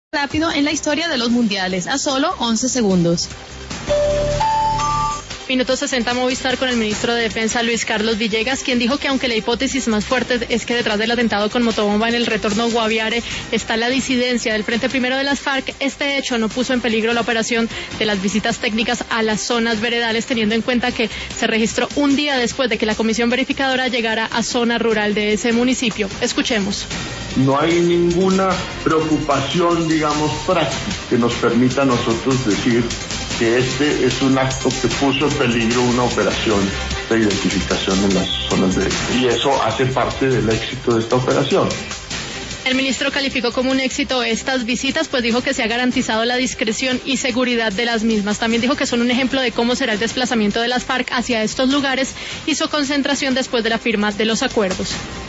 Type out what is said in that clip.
rápido en la historia de los mundiales, a solo 11 segundos. Minuto 60 Movistar con el ministro de Defensa Luis Carlos Villegas, quien dijo que aunque la hipótesis más fuerte es que detrás del atentado con motobomba en el retorno Guaviare está la disidencia del Frente Primero de las FARC, este hecho no puso en peligro la operación de las visitas técnicas a las zonas veredales, teniendo en cuenta que se registró un día después de que la comisión verificadora llegara a zona rural de ese municipio. Escuchemos. No hay ninguna preocupación, digamos, práctica que nos permita a nosotros decir que este es un acto que puso en peligro una operación de identificación en las zonas de... Y eso hace parte del éxito de esta operación. El ministro calificó como un éxito estas visitas, pues dijo que se ha garantizado la discreción y seguridad de las mismas. También dijo que son un ejemplo de cómo será el desplazamiento de las FARC hacia estos lugares y su concentración después de la firma de los acuerdos.